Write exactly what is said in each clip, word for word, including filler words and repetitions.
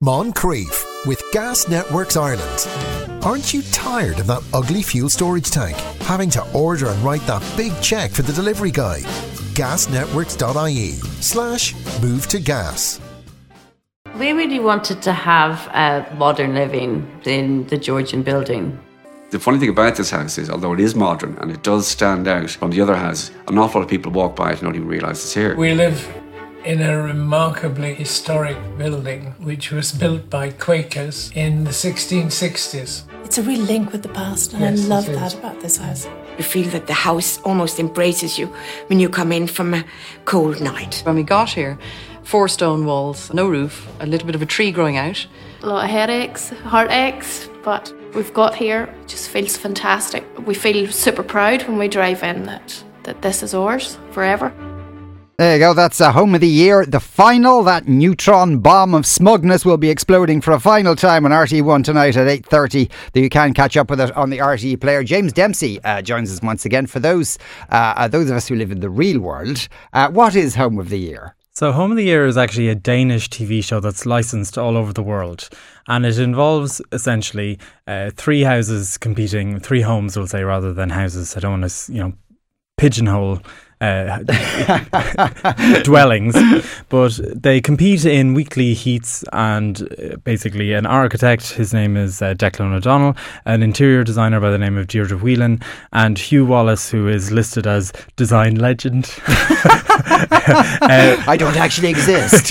Moncrief with Gas Networks Ireland. Aren't you tired of that ugly fuel storage tank, having to order and write that big cheque for the delivery guy? gasnetworks.ie slash move to gas. We really wanted to have a modern living in the Georgian building. The funny thing about this house is, although it is modern and it does stand out from the other house, an awful lot of people walk by it and don't even realise it's here. We live in a remarkably historic building which was built by Quakers in the sixteen sixties. It's a real link with the past, and yes, I love that about this house. You feel that the house almost embraces you when you come in from a cold night. When we got here, four stone walls, no roof, a little bit of a tree growing out. A lot of headaches, heartaches, but we've got here. It just feels fantastic. We feel super proud when we drive in that, that this is ours forever. There you go, that's a Home of the Year. The final, that neutron bomb of smugness, will be exploding for a final time on R T E one tonight at eight thirty. You can catch up with it on the R T E player. James Dempsey uh, joins us once again. For those uh, those of us who live in the real world, uh, what is Home of the Year? So Home of the Year is actually a Danish T V show that's licensed all over the world. And it involves essentially uh, three houses competing, three homes, we'll say, rather than houses. I don't want to, you know, pigeonhole Uh, dwellings, but they compete in weekly heats, and uh, basically an architect, his name is uh, Declan O'Donnell, an interior designer by the name of Deirdre Whelan, and Hugh Wallace, who is listed as design legend. uh, I don't actually exist.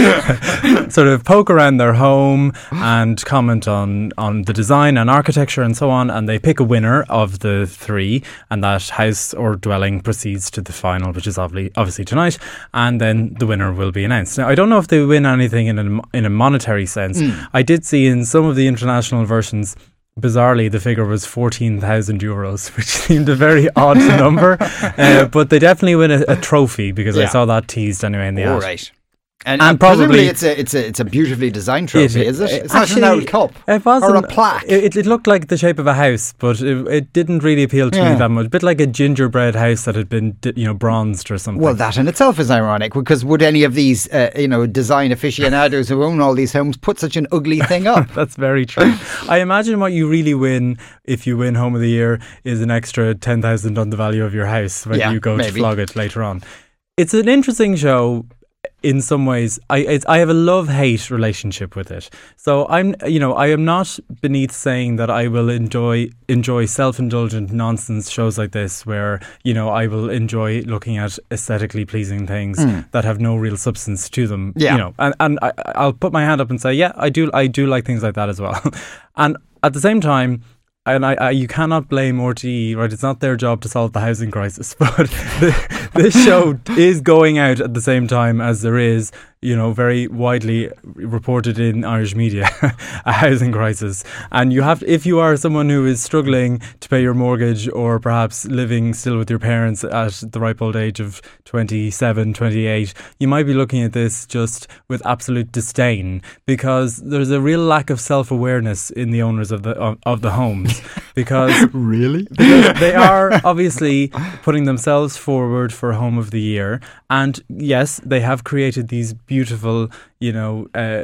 Sort of poke around their home and comment on, on the design and architecture and so on, and they pick a winner of the three, and that house or dwelling proceeds to the final, which is obviously obviously tonight, and then the winner will be announced. Now, I don't know if they win anything in a, in a monetary sense. Mm. I did see in some of the international versions, bizarrely, the figure was fourteen thousand euros, which seemed a very odd number, uh, but they definitely win a, a trophy, because yeah. I saw that teased anyway in the ad. All right. And, and and probably it's a it's a it's a beautifully designed trophy, it, is it? It's actually, not an old cup it wasn't, or a plaque. It, it looked like the shape of a house, but it, it didn't really appeal to yeah. me that much. A bit like a gingerbread house that had been, you know, bronzed or something. Well, that in itself is ironic, because would any of these, uh, you know, design aficionados who own all these homes put such an ugly thing up? That's very true. I imagine what you really win if you win Home of the Year is an extra ten thousand on the value of your house when yeah, you go maybe. to flog it later on. It's an interesting show. In some ways, I it's, I have a love-hate relationship with it. So I'm, you know, I am not beneath saying that I will enjoy enjoy self-indulgent nonsense shows like this, where, you know, I will enjoy looking at aesthetically pleasing things mm. that have no real substance to them. Yeah. You know, and and I, I'll put my hand up and say, yeah, I do I do like things like that as well. And at the same time, and I, I, you cannot blame R T E, right? It's not their job to solve the housing crisis, but the, this show is going out at the same time as there is, you know, very widely reported in Irish media, a housing crisis. And you have, if you are someone who is struggling to pay your mortgage, or perhaps living still with your parents at the ripe old age of twenty-seven, twenty-eight, you might be looking at this just with absolute disdain, because there's a real lack of self-awareness in the owners of the of, of the homes. Because really, because they are obviously putting themselves forward for Home of the Year, and yes, they have created these beautiful, you know, uh,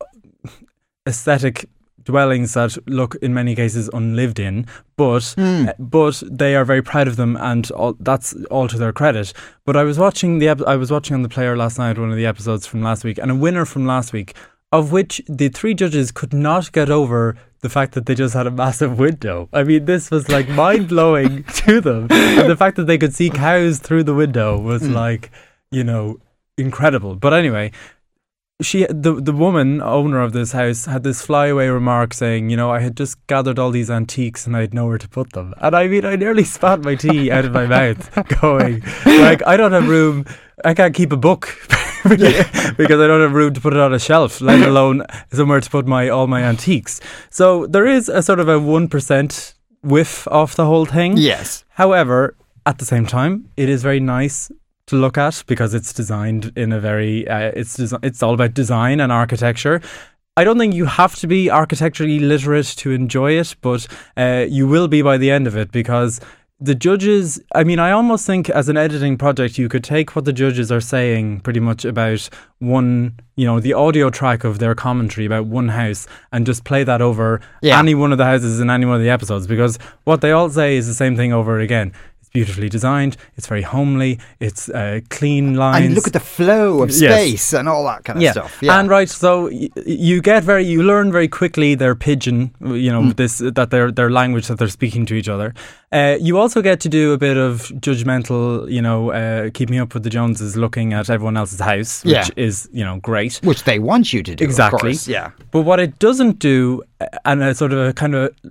aesthetic dwellings that look in many cases unlived in, but mm. uh, but they are very proud of them, and all, that's all to their credit. But I was watching the ep- I was watching on the Player last night, one of the episodes from last week, and a winner from last week, of which the three judges could not get over the fact that they just had a massive window. I mean, this was like mind-blowing to them. And the fact that they could see cows through the window was mm. like, you know, incredible. But anyway, she, the the woman, owner of this house, had this flyaway remark saying, you know, I had just gathered all these antiques and I had nowhere to put them. And I mean, I nearly spat my tea out of my mouth going, like, I don't have room, I can't keep a book because I don't have room to put it on a shelf, let alone somewhere to put my all my antiques. So there is a sort of a one percent whiff off the whole thing. Yes. However, at the same time, it is very nice to look at, because it's designed in a very uh, it's desi- it's all about design and architecture. I don't think you have to be architecturally literate to enjoy it, but uh, you will be by the end of it, because the judges, I mean, I almost think as an editing project, you could take what the judges are saying pretty much about one, you know, the audio track of their commentary about one house and just play that over Yeah. any one of the houses in any one of the episodes, because what they all say is the same thing over again. It's beautifully designed, it's very homely, it's uh, clean lines. And look at the flow of space, yes, and all that kind of yeah. stuff. Yeah. And right, so y- you get very, you learn very quickly their pidgin, you know, mm. this that their their language that they're speaking to each other. Uh, you also get to do a bit of judgmental, you know, uh, keeping up with the Joneses, looking at everyone else's house, which yeah. is, you know, great. Which they want you to do, exactly. Of course. Yeah. But what it doesn't do, and a sort of a kind of,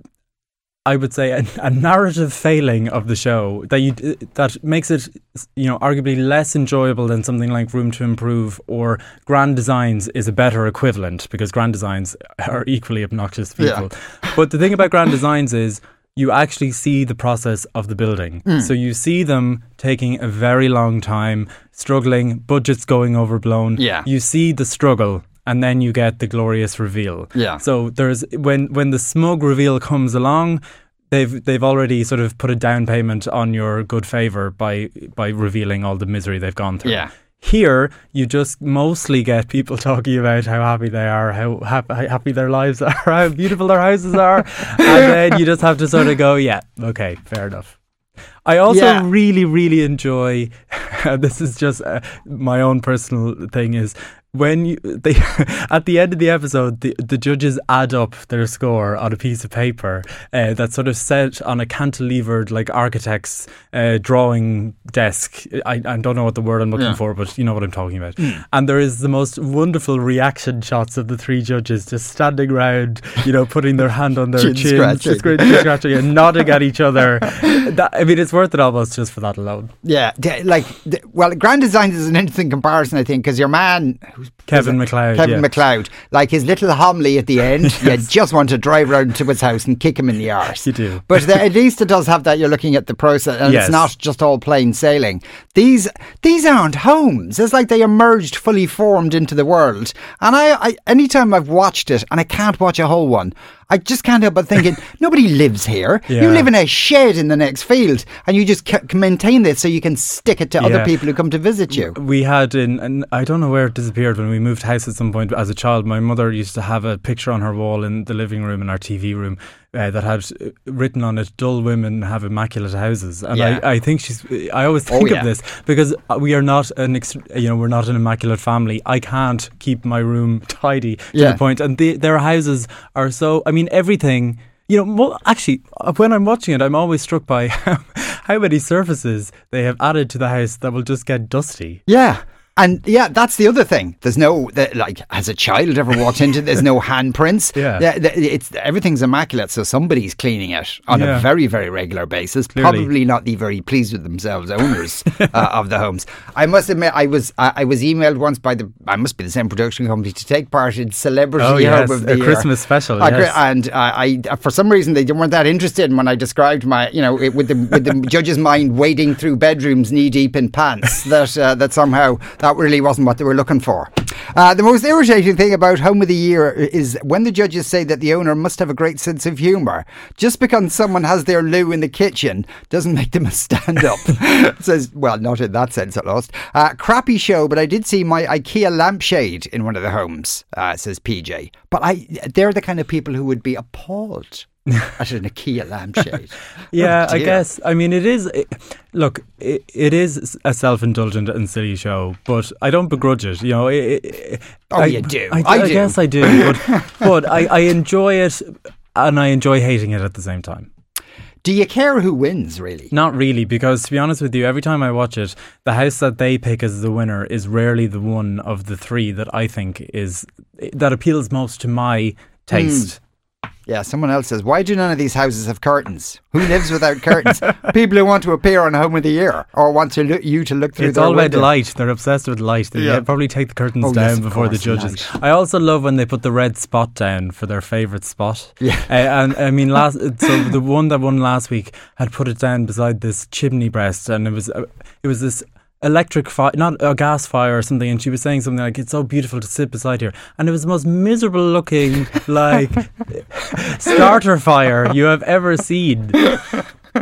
I would say, a, a narrative failing of the show that you that makes it, you know, arguably less enjoyable than something like Room to Improve or Grand Designs is a better equivalent, because Grand Designs are equally obnoxious people. Yeah. But the thing about Grand Designs is you actually see the process of the building. Mm. So you see them taking a very long time, struggling, budgets going overblown. Yeah. You see the struggle. And then you get the glorious reveal. Yeah. So there's when when the smug reveal comes along, they've they've already sort of put a down payment on your good favour by by revealing all the misery they've gone through. Yeah. Here, you just mostly get people talking about how happy they are, how happy, how happy their lives are, how beautiful their houses are, and then you just have to sort of go, yeah, okay, fair enough. I also yeah. really, really enjoy. This is just uh, my own personal thing. Is when you they at the end of the episode, the the judges add up their score on a piece of paper uh, that's sort of set on a cantilevered, like architect's uh, drawing desk. I, I don't know what the word I'm looking yeah. for, but you know what I'm talking about. Mm. And there is the most wonderful reaction shots of the three judges just standing around, you know, putting their hand on their chin chins, scratching. just chin scratching and nodding at each other. That, I mean, it's worth it almost just for that alone. Yeah, like, well, Grand Designs is an interesting comparison, I think, because your man, who's Kevin MacLeod, Kevin yeah. MacLeod, like his little homily at the end, yes. you just want to drive round to his house and kick him in the arse. You do, but the, at least it does have that. You're looking at the process, and yes. it's not just all plain sailing. These these aren't homes. It's like they emerged fully formed into the world. And I, I anytime I've watched it, and I can't watch a whole one, I just can't help but thinking, nobody lives here. Yeah. You live in a shed in the next field, and you just c- maintain this so you can stick it to yeah. other people who come to visit you. We had in, and I don't know where it disappeared when we moved house at some point as a child. My mother used to have a picture on her wall in the living room, in our T V room, uh, that had written on it, "Dull women have immaculate houses." And yeah. I, I think she's, I always think oh, yeah. of this because we are not an, ex, you know, we're not an immaculate family. I can't keep my room tidy to yeah. the point, and the, their houses are so, I mean, everything. You know, well, actually, when I'm watching it, I'm always struck by how, how many surfaces they have added to the house that will just get dusty. Yeah. And yeah, that's the other thing. There's no, the, like, has a child ever walked into it? There's no handprints. Yeah. yeah the, it's, everything's immaculate, so somebody's cleaning it on yeah. a very, very regular basis. Clearly. Probably not the very pleased with themselves owners uh, of the homes. I must admit, I was I, I was emailed once by the, I must be the same production company, to take part in Celebrity oh, yes, Home of the a Year. Christmas special, uh, yes. And uh, I, for some reason, they weren't that interested when I described my, you know, it, with the with the judge's mind wading through bedrooms knee deep in pants, that uh, that somehow that really wasn't what they were looking for. Uh, the most irritating thing about Home of the Year is when the judges say that the owner must have a great sense of humour. Just because someone has their loo in the kitchen doesn't make them a stand-up. Says, well, not in that sense at least. Uh, crappy show, but I did see my IKEA lampshade in one of the homes, uh, says P J. But I, they're the kind of people who would be appalled at an IKEA lampshade. Yeah, oh, I guess. I mean, it is. It, look, it, it is a self-indulgent and silly show, but I don't begrudge it. You know, it, it, oh, I, you do. I, I, I do. guess I do, but, but I, I enjoy it, and I enjoy hating it at the same time. Do you care who wins, really? Not really, because to be honest with you, every time I watch it, the house that they pick as the winner is rarely the one of the three that I think is that appeals most to my taste. Mm. Yeah, someone else says, why do none of these houses have curtains? Who lives without curtains? People who want to appear on Home of the Year or want to look, you to look through it's their all about window. light. They're obsessed with light. They Yeah. probably take the curtains Oh, down yes, of before the course, judges. light. I also love when they put the red spot down for their favourite spot. Yeah. Uh, and I mean, last so the one that won last week had put it down beside this chimney breast, and it was uh, it was this electric fire, not a gas fire or something, and she was saying something like, it's so beautiful to sit beside here, and it was the most miserable looking like starter fire you have ever seen.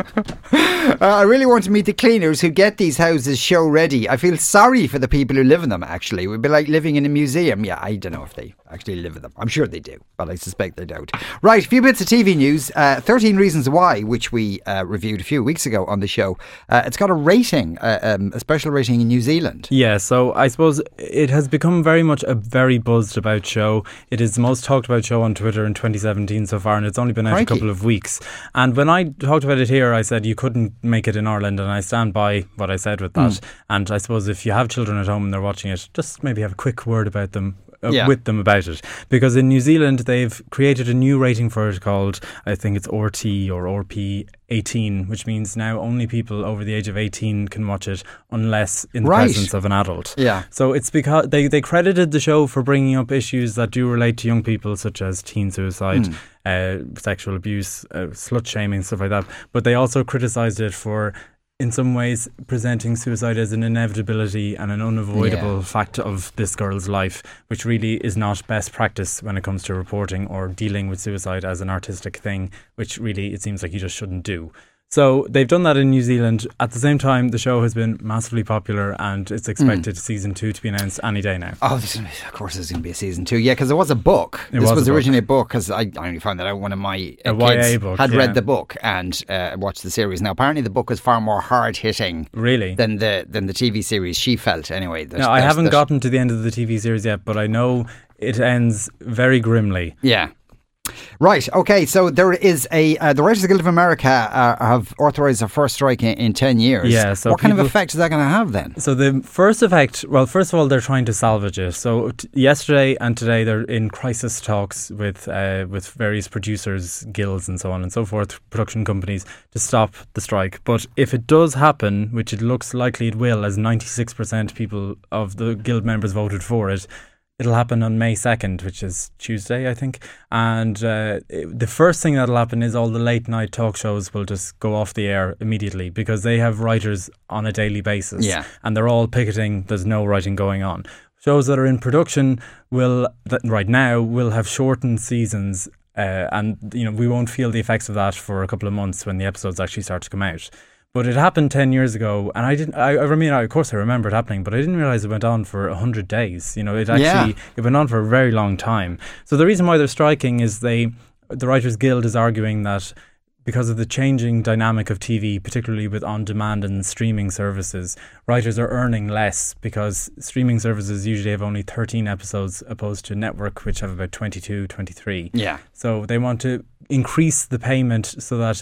Uh, I really want to meet the cleaners who get these houses show ready. I feel sorry for the people who live in them, actually. It would be like living in a museum. Yeah, I don't know if they actually live in them. I'm sure they do, but I suspect they don't. Right, a few bits of T V news. Uh, thirteen Reasons Why, which we uh, reviewed a few weeks ago on the show. Uh, it's got a rating, uh, um, a special rating in New Zealand. Yeah, so I suppose it has become very much a very buzzed about show. It is the most talked about show on Twitter in twenty seventeen so far, and it's only been out Crikey. a couple of weeks. And when I talked about it here, I said you couldn't make it in Ireland, and I stand by what I said with that. Mm. And I suppose if you have children at home and they're watching it, just maybe have a quick word about them. Uh, yeah. with them about it, because in New Zealand they've created a new rating for it called, I think it's R T or R P eighteen, which means now only people over the age of eighteen can watch it unless in the right. presence of an adult. Yeah. So it's because they, they credited the show for bringing up issues that do relate to young people, such as teen suicide, mm. uh, sexual abuse, uh, slut shaming, stuff like that. But they also criticised it for, in some ways, presenting suicide as an inevitability and an unavoidable yeah. fact of this girl's life, which really is not best practice when it comes to reporting or dealing with suicide as an artistic thing, which really it seems like you just shouldn't do. So they've done that in New Zealand. At the same time, the show has been massively popular, and it's expected mm. season two to be announced any day now. Oh, this, of course there's going to be a season two. Yeah, because there was a book. It this was, was a originally book. a book, because I, I only found that out. One of my uh, kids Y A book, had yeah. read the book and uh, watched the series. Now, apparently the book is far more hard-hitting really? than the than the T V series, she felt, anyway. There's, now, I haven't there's, gotten to the end of the T V series yet, but I know it ends very grimly. Yeah. Right, okay, so there is a, uh, the Writers Guild of America uh, have authorised a first strike in, in ten years. Yeah, so what kind of effect is that going to have then? So the first effect, well, first of all, they're trying to salvage it. So t- yesterday and today they're in crisis talks with uh, with various producers, guilds and so on and so forth, production companies, to stop the strike. But if it does happen, which it looks likely it will, as ninety-six percent people of the guild members voted for it, it'll happen on May second, which is Tuesday, I think. And uh, it, the first thing that'll happen is all the late night talk shows will just go off the air immediately, because they have writers on a daily basis. Yeah. And they're all picketing. There's no writing going on. Shows that are in production will, that right now, will have shortened seasons. Uh, and, you know, we won't feel the effects of that for a couple of months when the episodes actually start to come out. But it happened ten years ago, and I didn't. I, I mean, of course, I remember it happening, but I didn't realise it went on for a hundred days. You know, it actually yeah. it went on for a very long time. So the reason why they're striking is they, the Writers Guild is arguing that because of the changing dynamic of T V, particularly with on-demand and streaming services, writers are earning less because streaming services usually have only thirteen episodes opposed to network, which have about twenty-two, twenty-three. Yeah. So they want to increase the payment so that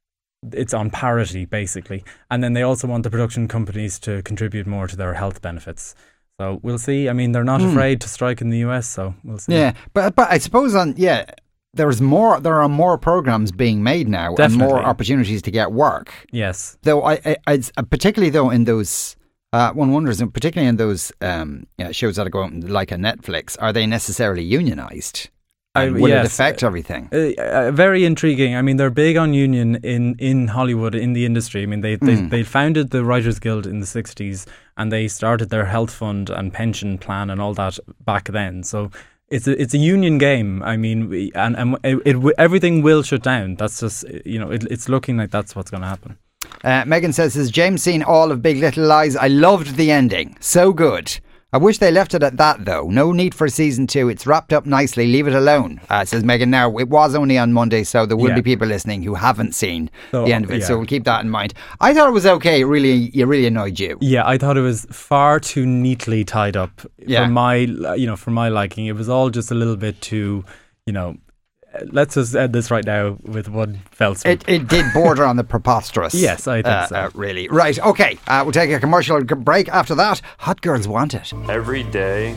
it's on parity, basically. And then they also want the production companies to contribute more to their health benefits. So we'll see. I mean, they're not mm. afraid to strike in the U S, so we'll see. Yeah, but but I suppose on yeah, there's more. There are more programs being made now, Definitely. and more opportunities to get work. Yes. Though I, I, I particularly though in those. Uh, one wonders, particularly in those um, you know, shows that are going like a Netflix, are they necessarily unionised? And will yes. it affect everything? Uh, uh, very intriguing. I mean, they're big on union in, in Hollywood, in the industry. I mean, they, they, mm. they founded the Writers Guild in the sixties, and they started their health fund and pension plan and all that back then. So it's a, it's a union game. I mean, we, and, and it, it, everything will shut down. That's just, you know, it, it's looking like that's what's going to happen. Uh, Megan says, has James seen all of Big Little Lies? I loved the ending. So good. I wish they left it at that, though. No need for season two. It's wrapped up nicely. Leave it alone, uh, says Megan. Now, it was only on Monday, so there will yeah. be people listening who haven't seen so, the end of it. Yeah. So we'll keep that in mind. I thought it was okay. It really, it really annoyed you. Yeah, I thought it was far too neatly tied up yeah. for my, you know, for my liking. It was all just a little bit too, you know. Let's just end this right now with one fell swoop. It, it did border on the preposterous. Yes, I think uh, so. Uh, really. Right, okay. Uh, we'll take a commercial break. After that, Hot Girls Want It. Every day,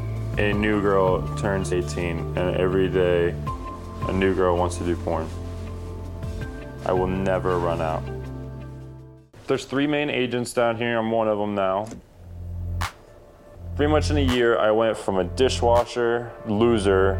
a new girl turns eighteen, and every day, a new girl wants to do porn. I will never run out. There's three main agents down here. I'm one of them now. Pretty much in a year, I went from a dishwasher loser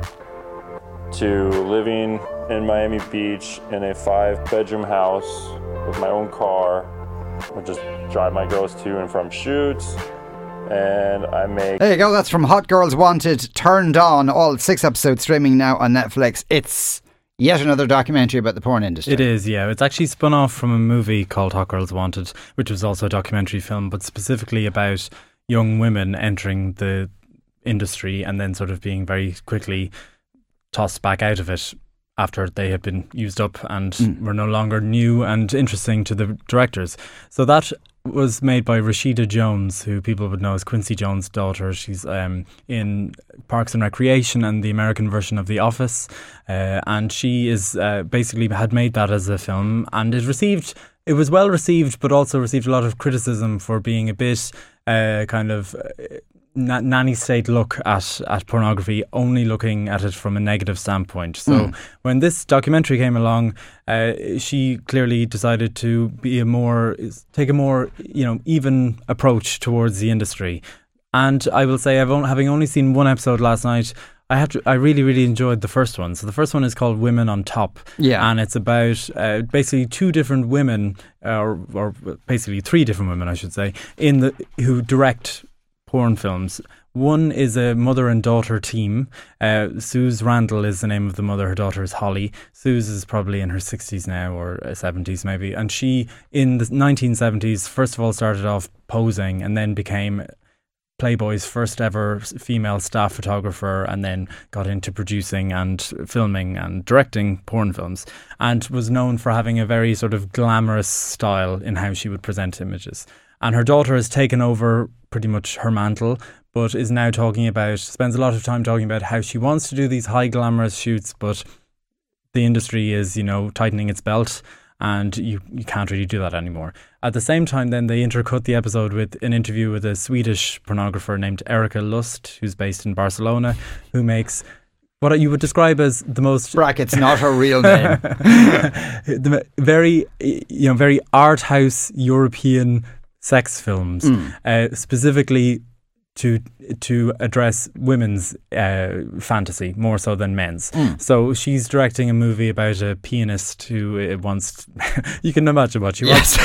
to living in Miami Beach in a five-bedroom house with my own car. I just drive my girls to and from shoots, and I make... There you go, that's from Hot Girls Wanted, Turned On, all six episodes streaming now on Netflix. It's, Yet another documentary about the porn industry. It is, yeah. It's actually spun off from a movie called Hot Girls Wanted, which was also a documentary film, but specifically about young women entering the industry and then sort of being very quickly tossed back out of it after they have been used up and mm. were no longer new and interesting to the directors. So that was made by Rashida Jones, who people would know as Quincy Jones' daughter. She's um, in Parks and Recreation and the American version of The Office. Uh, and she is uh, basically had made that as a film, and it received, it was well received, but also received a lot of criticism for being a bit uh, kind of Uh, nanny state look at, at pornography, only looking at it from a negative standpoint. So mm. when this documentary came along, uh, she clearly decided to be a more take a more you know even approach towards the industry. And I will say, I've only, having only seen one episode last night, I have to, I really, really enjoyed the first one. So the first one is called Women on Top. Yeah. And it's about uh, basically two different women, uh, or, or basically three different women, I should say, in the who direct porn films. One is a mother and daughter team. Uh, Suze Randall is the name of the mother. Her daughter is Holly. Suze is probably in her sixties now, or seventies maybe. And she, in the nineteen seventies, first of all started off posing and then became Playboy's first ever female staff photographer, and then got into producing and filming and directing porn films, and was known for having a very sort of glamorous style in how she would present images. And her daughter has taken over pretty much her mantle, but is now talking about, spends a lot of time talking about how she wants to do these high glamorous shoots, but the industry is, you know, tightening its belt, and you, you can't really do that anymore. At the same time, then they intercut the episode with an interview with a Swedish pornographer named Erika Lust, who's based in Barcelona, who makes what you would describe as the most brackets, not her real name, the very, you know, very art house European sex films, mm. uh, specifically to to address women's uh, fantasy more so than men's. Mm. So she's directing a movie about a pianist who uh, wants. You can imagine what she yes.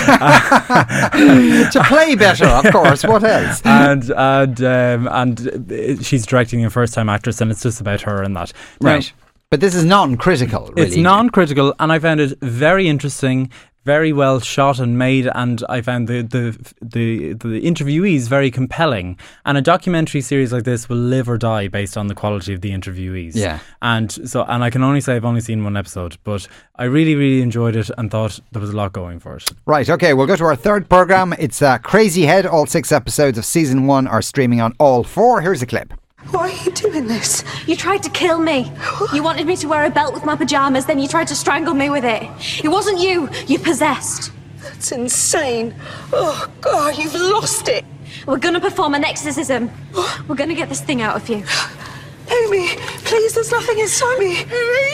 wants to play better, of course. What else? and and um, and she's directing a first-time actress, and it's just about her and that. Right. Now, but this is non-critical, really. It's non-critical, and I found it very interesting. Very well shot and made, and I found the, the the the interviewees very compelling. And a documentary series like this will live or die based on the quality of the interviewees. Yeah. And so, and I can only say I've only seen one episode, but I really, really enjoyed it and thought there was a lot going for it. Right. Okay. We'll go to our third programme. It's uh, Crazy Head. All six episodes of season one are streaming on all four. Here's a clip. Why are you doing this? You tried to kill me. You wanted me to wear a belt with my pyjamas, then you tried to strangle me with it. It wasn't you. You possessed. That's insane. Oh, God, you've lost it. We're going to perform an exorcism. We're going to get this thing out of you. Amy, please, there's nothing inside me.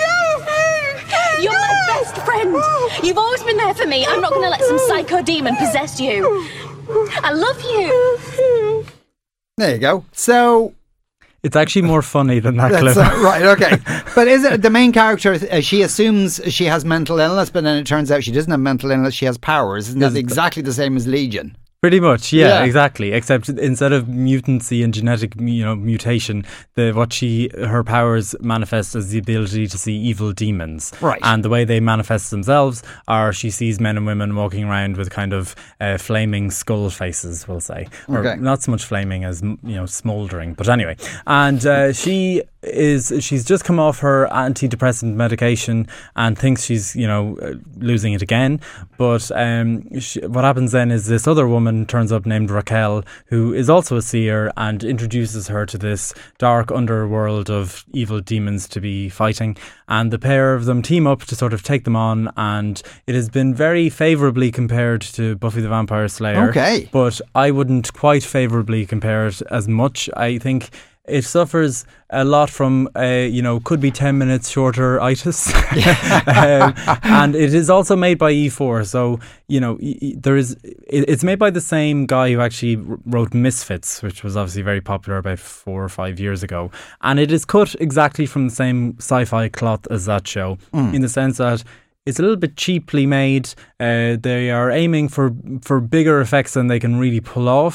You're my best friend. You've always been there for me. I'm not going to let some psycho demon possess you. I love you. There you go. So... It's actually more funny than that clip. Uh, right, okay. But is it the main character, uh, she assumes she has mental illness, but then it turns out she doesn't have mental illness, she has powers. Isn't that exactly the same as Legion? Pretty much, yeah, yeah, exactly. Except instead of mutancy and genetic, you know, mutation, the what she her powers manifest as the ability to see evil demons. Right. And the way they manifest themselves are she sees men and women walking around with kind of uh, flaming skull faces, we'll say, or okay. not so much flaming as, you know, smouldering. But anyway, and uh, she is she's just come off her antidepressant medication and thinks she's, you know, losing it again. But um, she, what happens then is this other woman turns up named Raquel, who is also a seer, and introduces her to this dark underworld of evil demons to be fighting, and the pair of them team up to sort of take them on, and it has been very favourably compared to Buffy the Vampire Slayer. Okay. But I wouldn't quite favourably compare it as much. I think it suffers a lot from, uh, you know, could be ten minutes shorter itis. um, and it is also made by E four. So, you know, there is, it's made by the same guy who actually wrote Misfits, which was obviously very popular about four or five years ago. And it is cut exactly from the same sci-fi cloth as that show, mm. in the sense that it's a little bit cheaply made. Uh, they are aiming for, for bigger effects than they can really pull off.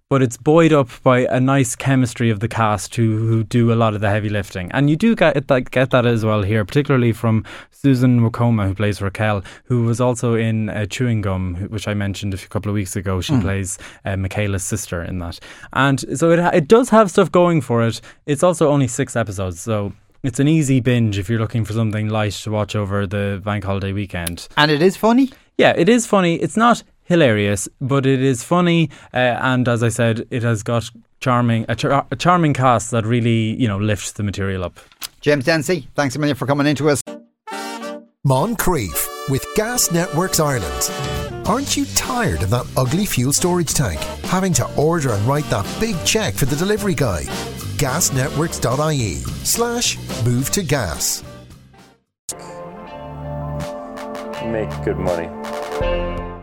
but it's buoyed up by a nice chemistry of the cast who, who do a lot of the heavy lifting. And you do get that, get that as well here, particularly from Susan Wokoma, who plays Raquel, who was also in uh, Chewing Gum, which I mentioned a couple of weeks ago. She mm. plays uh, Michaela's sister in that. And so it, it does have stuff going for it. It's also only six episodes, so it's an easy binge if you're looking for something light to watch over the bank holiday weekend. And it is funny? Yeah, it is funny. It's not hilarious, but it is funny, uh, and as I said, it has got charming a, char- a charming cast that really, you know, lifts the material up. James Dempsey, thanks a million for coming into us. Moncrief with Gas Networks Ireland. Aren't you tired of that ugly fuel storage tank? Having to order and write that big cheque for the delivery guy? gasnetworks.ie slash move to gas. Make good money.